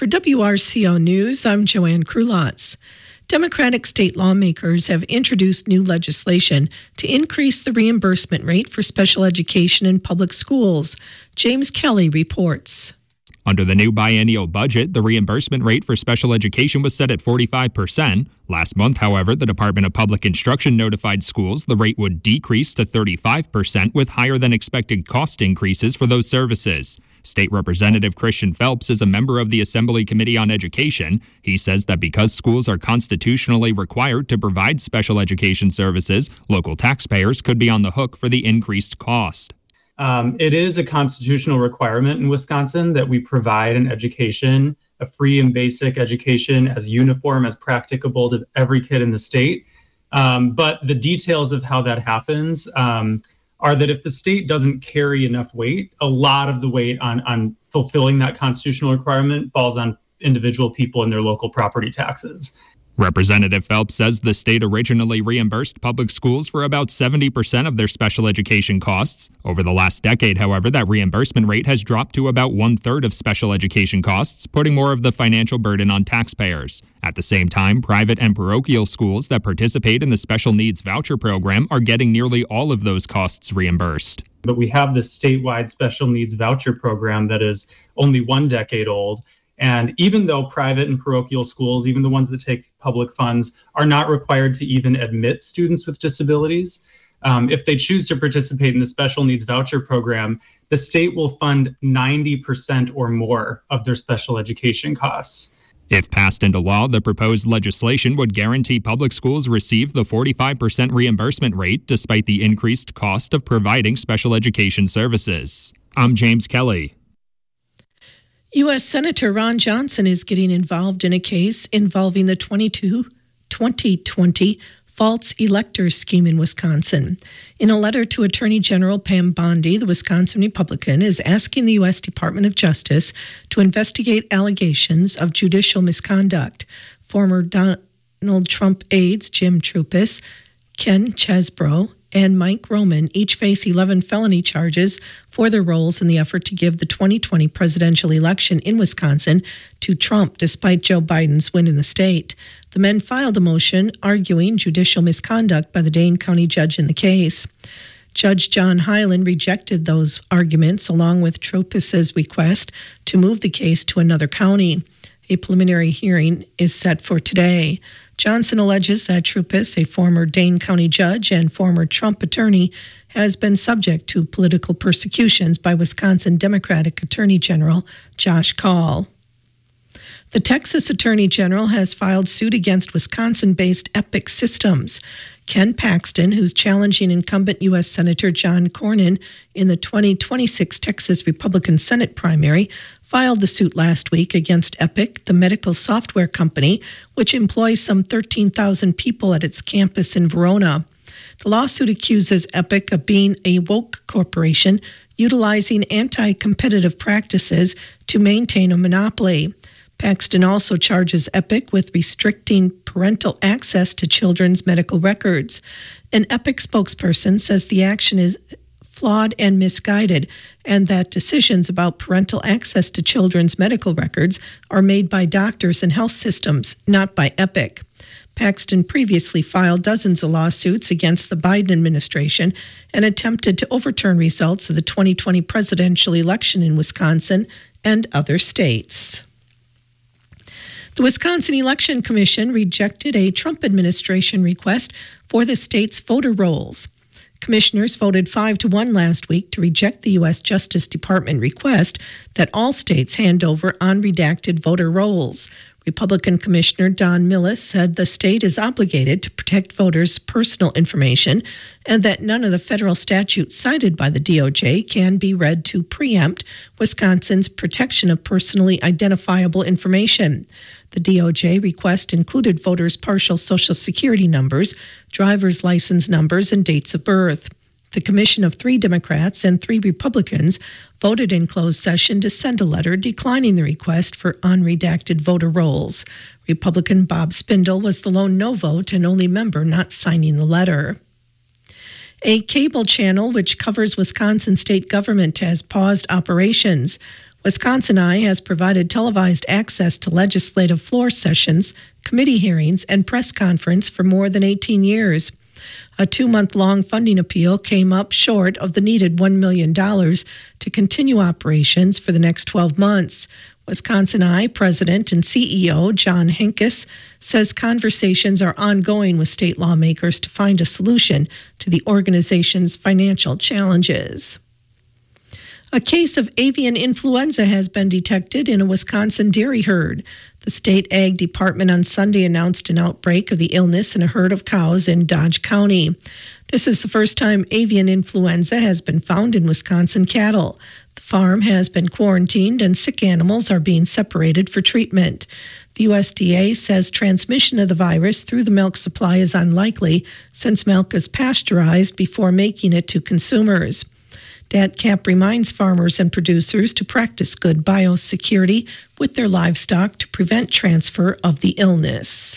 For WRCO News, I'm Joanne Krulotz. Democratic state lawmakers have introduced new legislation to increase the reimbursement rate for special education in public schools. James Kelly reports. Under the new biennial budget, the reimbursement rate for special education was set at 45%. Last month, however, the Department of Public Instruction notified schools the rate would decrease to 35% with higher than expected cost increases for those services. State Representative Christian Phelps is a member of the Assembly Committee on Education. He says that because schools are constitutionally required to provide special education services, local taxpayers could be on the hook for the increased cost. It is a constitutional requirement in Wisconsin that we provide an education, a free and basic education, as uniform as practicable to every kid in the state. But the details of how that happens are that if the state doesn't carry enough weight, a lot of the weight on fulfilling that constitutional requirement falls on individual people and their local property taxes. Representative Phelps says the state originally reimbursed public schools for about 70% of their special education costs. Over the last decade, however, that reimbursement rate has dropped to about 1/3 of special education costs, putting more of the financial burden on taxpayers. At the same time, private and parochial schools that participate in the special needs voucher program are getting nearly all of those costs reimbursed. But we have this statewide special needs voucher program that is only 1 decade old. And even though private and parochial schools, even the ones that take public funds, are not required to even admit students with disabilities, if they choose to participate in the special needs voucher program, the state will fund 90% or more of their special education costs. If passed into law, the proposed legislation would guarantee public schools receive the 45% reimbursement rate despite the increased cost of providing special education services. I'm James Kelly. U.S. Senator Ron Johnson is getting involved in a case involving the 2020 false elector scheme in Wisconsin. In a letter to Attorney General Pam Bondi, the Wisconsin Republican is asking the U.S. Department of Justice to investigate allegations of judicial misconduct. Former Donald Trump aides Jim Troupis, Ken Chesbrough, and Mike Roman each face 11 felony charges for their roles in the effort to give the 2020 presidential election in Wisconsin to Trump, despite Joe Biden's win in the state. The men filed a motion arguing judicial misconduct by the Dane County judge in the case. Judge John Hyland rejected those arguments along with Troupis's request to move the case to another county. A preliminary hearing is set for today. Johnson alleges that Troupis, a former Dane County judge and former Trump attorney, has been subject to political persecutions by Wisconsin Democratic Attorney General Josh Kaul. The Texas Attorney General has filed suit against Wisconsin-based Epic Systems. Ken Paxton, who's challenging incumbent U.S. Senator John Cornyn in the 2026 Texas Republican Senate primary, filed the suit last week against Epic, the medical software company, which employs some 13,000 people at its campus in Verona. The lawsuit accuses Epic of being a woke corporation utilizing anti-competitive practices to maintain a monopoly. Paxton also charges Epic with restricting parental access to children's medical records. An Epic spokesperson says the action is flawed and misguided, and that decisions about parental access to children's medical records are made by doctors and health systems, not by Epic. Paxton previously filed dozens of lawsuits against the Biden administration and attempted to overturn results of the 2020 presidential election in Wisconsin and other states. The Wisconsin Election Commission rejected a Trump administration request for the state's voter rolls. Commissioners voted 5-1 last week to reject the U.S. Justice Department request that all states hand over unredacted voter rolls. Republican Commissioner Don Millis said the state is obligated to protect voters' personal information and that none of the federal statutes cited by the DOJ can be read to preempt Wisconsin's protection of personally identifiable information. The DOJ request included voters' partial Social Security numbers, driver's license numbers, and dates of birth. The commission of 3 Democrats and 3 Republicans voted in closed session to send a letter declining the request for unredacted voter rolls. Republican Bob Spindle was the lone no vote and only member not signing the letter. A cable channel which covers Wisconsin state government has paused operations. Wisconsin Eye has provided televised access to legislative floor sessions, committee hearings, and press conference for more than 18 years. A 2-month-long funding appeal came up short of the needed $1 million to continue operations for the next 12 months. Wisconsin Eye President and CEO John Henkes says conversations are ongoing with state lawmakers to find a solution to the organization's financial challenges. A case of avian influenza has been detected in a Wisconsin dairy herd. The state ag department on Sunday announced an outbreak of the illness in a herd of cows in Dodge County. This is the first time avian influenza has been found in Wisconsin cattle. The farm has been quarantined and sick animals are being separated for treatment. The USDA says transmission of the virus through the milk supply is unlikely since milk is pasteurized before making it to consumers. DATCAP reminds farmers and producers to practice good biosecurity with their livestock to prevent transfer of the illness.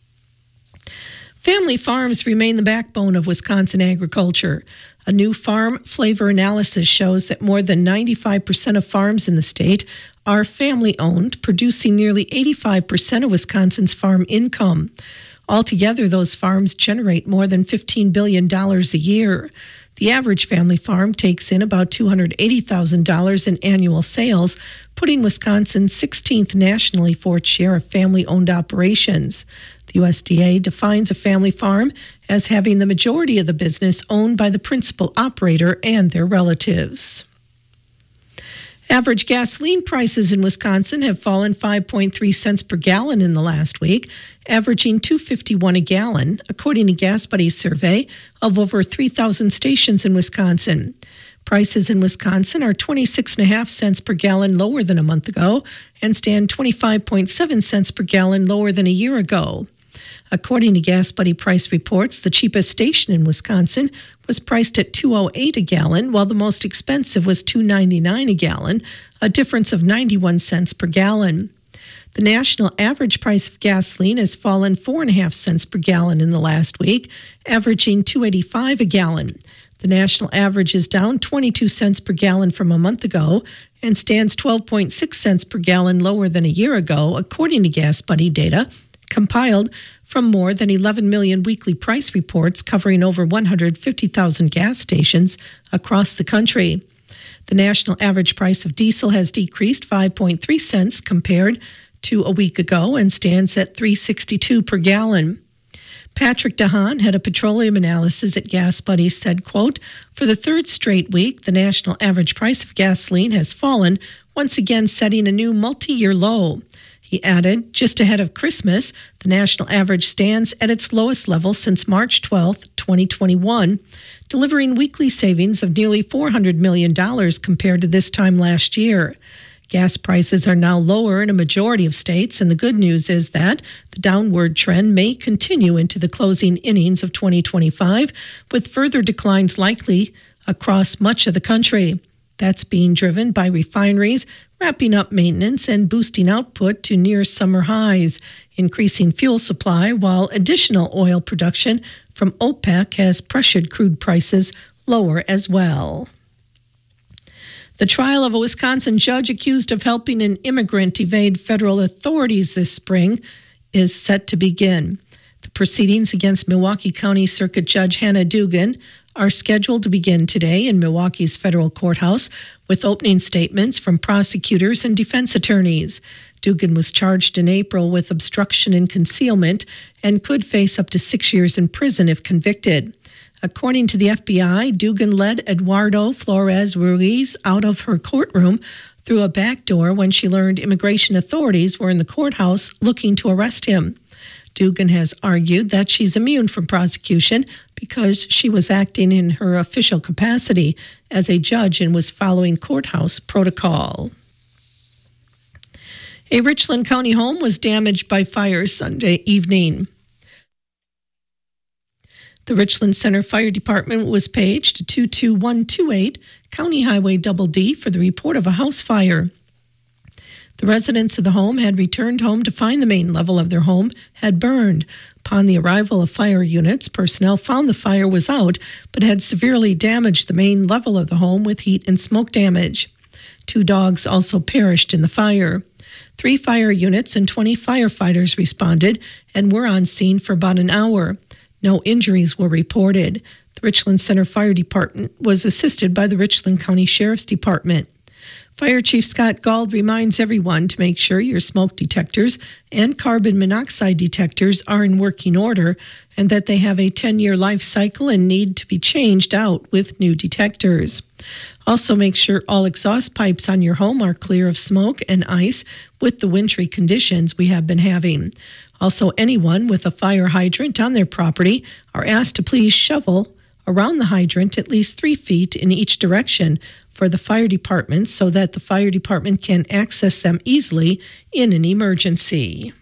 Family farms remain the backbone of Wisconsin agriculture. A new farm flavor analysis shows that more than 95% of farms in the state are family-owned, producing nearly 85% of Wisconsin's farm income. Altogether, those farms generate more than $15 billion a year. The average family farm takes in about $280,000 in annual sales, putting Wisconsin 16th nationally for its share of family-owned operations. The USDA defines a family farm as having the majority of the business owned by the principal operator and their relatives. Average gasoline prices in Wisconsin have fallen 5.3 cents per gallon in the last week, averaging $2.51 a gallon, according to Gas Buddy's survey of over 3,000 stations in Wisconsin. Prices in Wisconsin are 26.5 cents per gallon lower than a month ago and stand 25.7 cents per gallon lower than a year ago. According to Gas Buddy price reports, the cheapest station in Wisconsin was priced at $2.08 a gallon, while the most expensive was $2.99 a gallon, a difference of 91 cents per gallon. The national average price of gasoline has fallen 4.5 cents per gallon in the last week, averaging $2.85 a gallon. The national average is down 22 cents per gallon from a month ago and stands 12.6 cents per gallon lower than a year ago, according to Gas Buddy data compiled from more than 11 million weekly price reports covering over 150,000 gas stations across the country. The national average price of diesel has decreased 5.3 cents compared to a week ago and stands at $3.62 per gallon. Patrick DeHaan, head of petroleum analysis at Gas Buddy, said, quote, "For the third straight week, the national average price of gasoline has fallen, once again setting a new multi-year low." He added, just ahead of Christmas, the national average stands at its lowest level since March 12, 2021, delivering weekly savings of nearly $400 million compared to this time last year. Gas prices are now lower in a majority of states, and the good news is that the downward trend may continue into the closing innings of 2025, with further declines likely across much of the country. That's being driven by refineries wrapping up maintenance and boosting output to near summer highs, increasing fuel supply, while additional oil production from OPEC has pressured crude prices lower as well. The trial of a Wisconsin judge accused of helping an immigrant evade federal authorities this spring is set to begin. The proceedings against Milwaukee County Circuit Judge Hannah Dugan are scheduled to begin today in Milwaukee's federal courthouse with opening statements from prosecutors and defense attorneys. Dugan was charged in April with obstruction and concealment and could face up to 6 years in prison if convicted. According to the FBI, Dugan led Eduardo Flores Ruiz out of her courtroom through a back door when she learned immigration authorities were in the courthouse looking to arrest him. Dugan has argued that she's immune from prosecution because she was acting in her official capacity as a judge and was following courthouse protocol. A Richland County home was damaged by fire Sunday evening. The Richland Center Fire Department was paged to 22128 County Highway Double D for the report of a house fire. The residents of the home had returned home to find the main level of their home had burned. Upon the arrival of fire units, personnel found the fire was out, but had severely damaged the main level of the home with heat and smoke damage. 2 dogs also perished in the fire. 3 fire units and 20 firefighters responded and were on scene for about an hour. No injuries were reported. The Richland Center Fire Department was assisted by the Richland County Sheriff's Department. Fire Chief Scott Gauld reminds everyone to make sure your smoke detectors and carbon monoxide detectors are in working order and that they have a 10-year life cycle and need to be changed out with new detectors. Also, make sure all exhaust pipes on your home are clear of smoke and ice with the wintry conditions we have been having. Also, anyone with a fire hydrant on their property are asked to please shovel around the hydrant at least 3 feet in each direction for the fire department so that the fire department can access them easily in an emergency.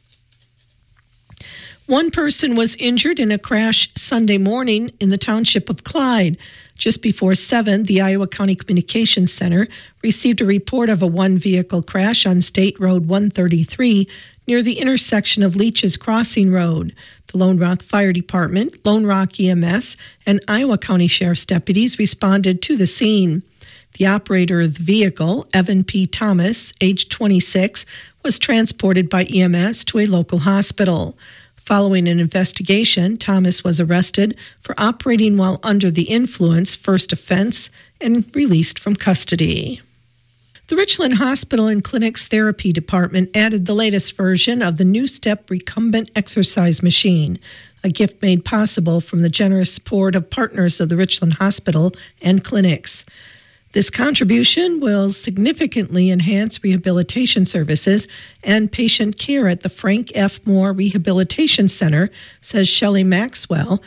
One person was injured in a crash Sunday morning in the township of Clyde. Just before 7, the Iowa County Communications Center received a report of a one-vehicle crash on State Road 133 near the intersection of Leach's Crossing Road. The Lone Rock Fire Department, Lone Rock EMS, and Iowa County Sheriff's deputies responded to the scene. The operator of the vehicle, Evan P. Thomas, age 26, was transported by EMS to a local hospital. Following an investigation, Thomas was arrested for operating while under the influence, first offense, and released from custody. The Richland Hospital and Clinic's Therapy Department added the latest version of the New Step recumbent exercise machine, a gift made possible from the generous support of partners of the Richland Hospital and Clinics. This contribution will significantly enhance rehabilitation services and patient care at the Frank F. Moore Rehabilitation Center, says Shelley Maxwell,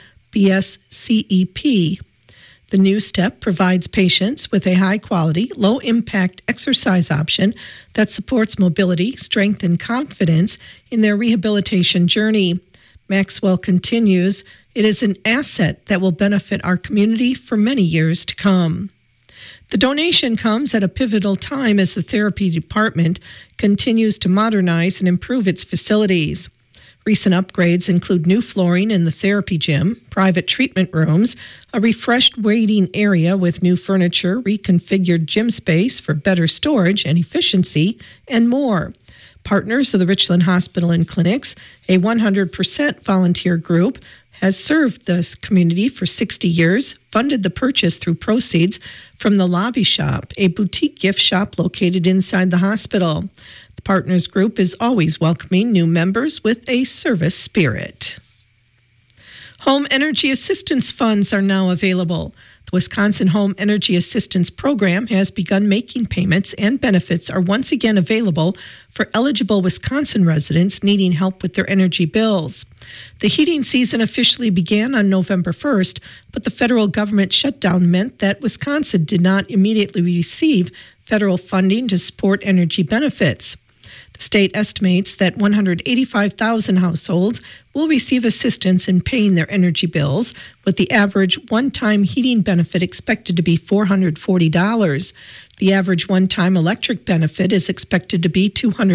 BSCEP. The New Step provides patients with a high-quality, low-impact exercise option that supports mobility, strength, and confidence in their rehabilitation journey. Maxwell continues, "It is an asset that will benefit our community for many years to come." The donation comes at a pivotal time as the therapy department continues to modernize and improve its facilities. Recent upgrades include new flooring in the therapy gym, private treatment rooms, a refreshed waiting area with new furniture, reconfigured gym space for better storage and efficiency, and more. Partners of the Richland Hospital and Clinics, a 100% volunteer group, has served this community for 60 years, funded the purchase through proceeds from the Lobby Shop, a boutique gift shop located inside the hospital. The Partners Group is always welcoming new members with a service spirit. Home energy assistance funds are now available. The Wisconsin Home Energy Assistance Program has begun making payments, and benefits are once again available for eligible Wisconsin residents needing help with their energy bills. The heating season officially began on November 1st, but the federal government shutdown meant that Wisconsin did not immediately receive federal funding to support energy benefits. The state estimates that 185,000 households will receive assistance in paying their energy bills, with the average one-time heating benefit expected to be $440. The average one-time electric benefit is expected to be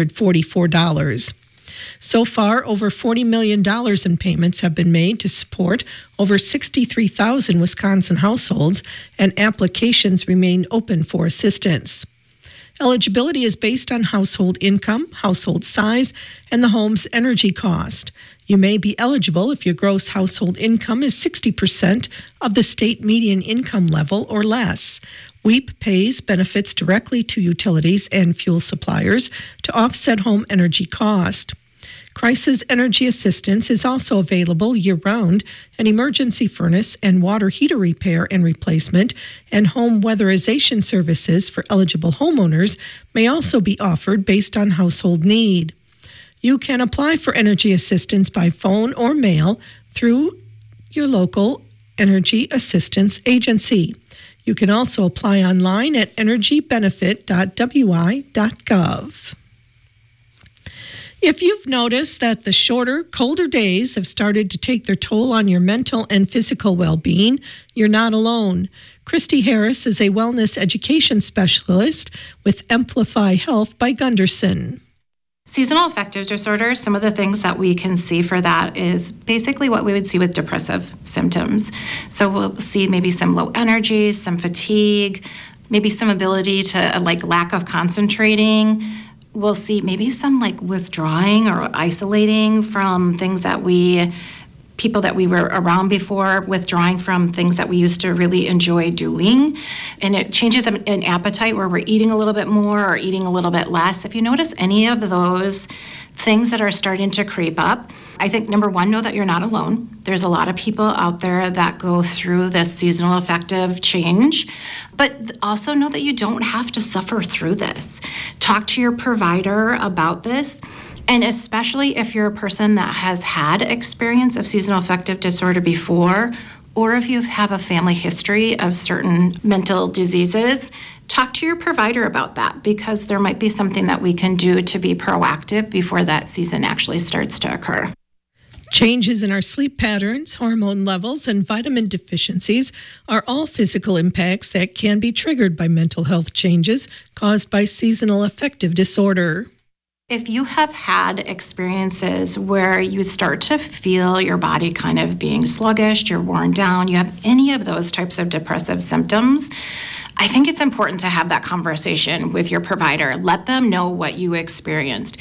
$244. So far, over $40 million in payments have been made to support over 63,000 Wisconsin households, and applications remain open for assistance. Eligibility is based on household income, household size, and the home's energy cost. You may be eligible if your gross household income is 60% of the state median income level or less. WEEP pays benefits directly to utilities and fuel suppliers to offset home energy cost. Crisis energy assistance is also available year-round, and emergency furnace and water heater repair and replacement and home weatherization services for eligible homeowners may also be offered based on household need. You can apply for energy assistance by phone or mail through your local energy assistance agency. You can also apply online at energybenefit.wi.gov. If you've noticed that the shorter, colder days have started to take their toll on your mental and physical well-being, you're not alone. Christy Harris is a wellness education specialist with Amplify Health by Gunderson. Seasonal affective disorder, some of the things that we can see for that is basically what we would see with depressive symptoms. So we'll see maybe some low energy, some fatigue, maybe some ability to lack of concentrating. We'll see maybe some withdrawing or isolating from things people that we were around before, withdrawing from things that we used to really enjoy doing. And it changes in appetite where we're eating a little bit more or eating a little bit less. If you notice any of those things that are starting to creep up, I think number one, know that you're not alone. There's a lot of people out there that go through this seasonal affective change, but also know that you don't have to suffer through this. Talk to your provider about this. And especially if you're a person that has had experience of seasonal affective disorder before, or if you have a family history of certain mental diseases, talk to your provider about that, because there might be something that we can do to be proactive before that season actually starts to occur. Changes in our sleep patterns, hormone levels, and vitamin deficiencies are all physical impacts that can be triggered by mental health changes caused by seasonal affective disorder. If you have had experiences where you start to feel your body kind of being sluggish, you're worn down, you have any of those types of depressive symptoms, I think it's important to have that conversation with your provider. Let them know what you experienced.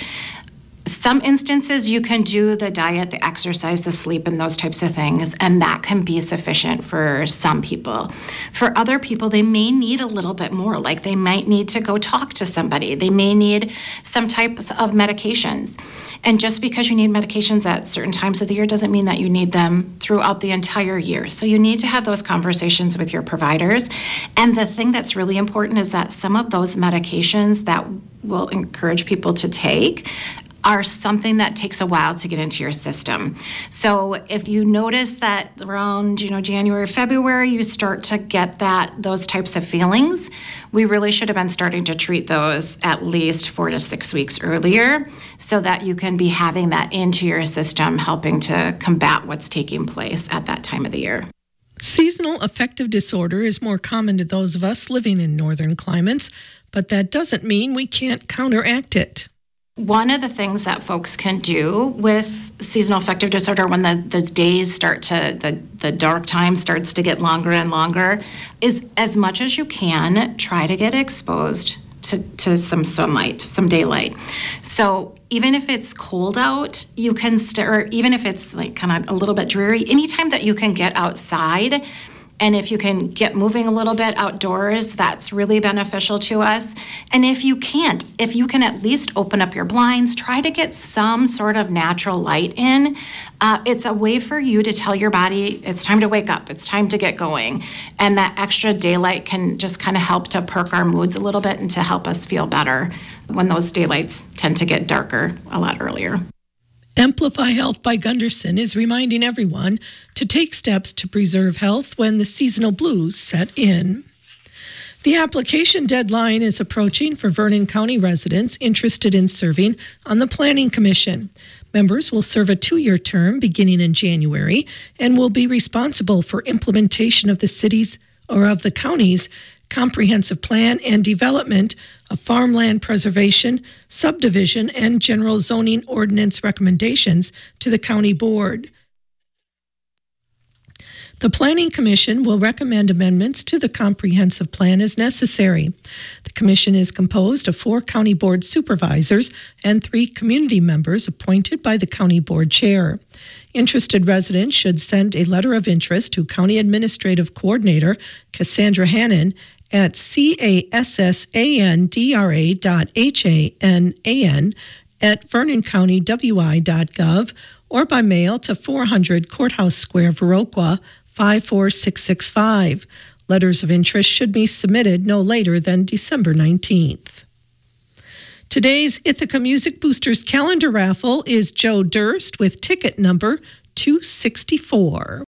Some instances you can do the diet, the exercise, the sleep, and those types of things, and that can be sufficient for some people. For other people, they may need a little bit more, like they might need to go talk to somebody. They may need some types of medications. And just because you need medications at certain times of the year doesn't mean that you need them throughout the entire year. So you need to have those conversations with your providers. And the thing that's really important is that some of those medications that we'll encourage people to take are something that takes a while to get into your system. So if you notice that around January, February, you start to get those types of feelings, we really should have been starting to treat those at least 4 to 6 weeks earlier, so that you can be having that into your system, helping to combat what's taking place at that time of the year. Seasonal affective disorder is more common to those of us living in northern climates, but that doesn't mean we can't counteract it. One of the things that folks can do with seasonal affective disorder when the days start to, the dark time starts to get longer and longer, is as much as you can, try to get exposed to some sunlight, some daylight. So even if it's cold out, you can or even if it's kind of a little bit dreary, anytime that you can get outside, and if you can get moving a little bit outdoors, that's really beneficial to us. And if you can't, if you can at least open up your blinds, try to get some sort of natural light in. It's a way for you to tell your body it's time to wake up, it's time to get going. And that extra daylight can just kind of help to perk our moods a little bit and to help us feel better when those daylights tend to get darker a lot earlier. Amplify Health by Gunderson is reminding everyone to take steps to preserve health when the seasonal blues set in. The application deadline is approaching for Vernon County residents interested in serving on the Planning Commission. Members will serve a 2-year term beginning in January and will be responsible for implementation of the city's or of the county's comprehensive plan and development of farmland preservation, subdivision, and general zoning ordinance recommendations to the county board. The Planning Commission will recommend amendments to the comprehensive plan as necessary. The commission is composed of 4 county board supervisors and 3 community members appointed by the county board chair. Interested residents should send a letter of interest to County Administrative Coordinator Cassandra Hannon at cassandra.hanan@vernoncountywi.gov or by mail to 400 Courthouse Square, Viroqua, 54665. Letters of interest should be submitted no later than December 19th. Today's Ithaca Music Boosters calendar raffle is Joe Durst with ticket number 264.